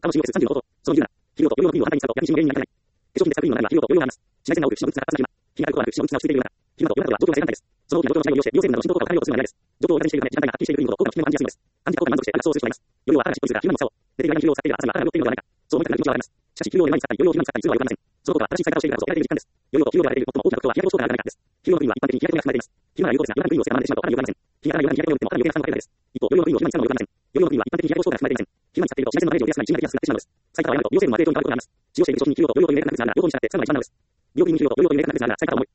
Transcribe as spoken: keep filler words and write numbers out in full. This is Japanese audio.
魂を エスさんじゅうのこと。その理由なら、肥料と有用の分離を反対に使うと逆に死の原因になりかねない。化粧品で使うクリームの中には肥料と有用があります。紫外線が多く、死の物質が発散しているなら、気になることはなく死の物質が薄いているなら、肥料と有用などは状況の正反対です。その大きな状況の違いを利用して、利用成分などの浸透効果を高めようとするのは嫌です。状況を逆にしているため、時間帯がはっきりしているクリームほど効果が効き目も感じやすいのです。感じた効果に満足してアナスをする人がいます。余裕はあらがしっぽりするが、肥料の差を。出ている間に肥料を使っているが、朝には体が酔っているのではないか。そう思いたくなる気持ちはわかります。しかし、肥料を毎日使ったり、有用肥料に使ったりするのは良くありません。その効果は正しい使い方をしているからこそ得られている実感です。余量と肥料で得られている最も大きな特徴は日焼け防止効果があるからです。肥料のクリームは一般的に日焼け止めが含まれています。昼間は有効ですが、夕飯クリームを使って学んでしまうとかなり良くありません。日が当たらない夕飯に日焼けを打ってもただの余計な負担をかけるだけです。一方、余量のクリームを昼間に使うのは良くありません。余量のクリームは一般的に日焼け防止効果が含まれていません。昼間に使っていると紫外線のダメージを受けやすくなってしまうのです。紫外線のダメージを受けやすくなってしまうのです。最近は我々と陽性のマテリアルに変わることがあります。使用している化粧品に肥料と余量というのを入れなくなってしまうなら、両方に従って使うのが一番なのです。美容クリームに肥料と余量というのを入れなくなってしまうなら、使い方は重い。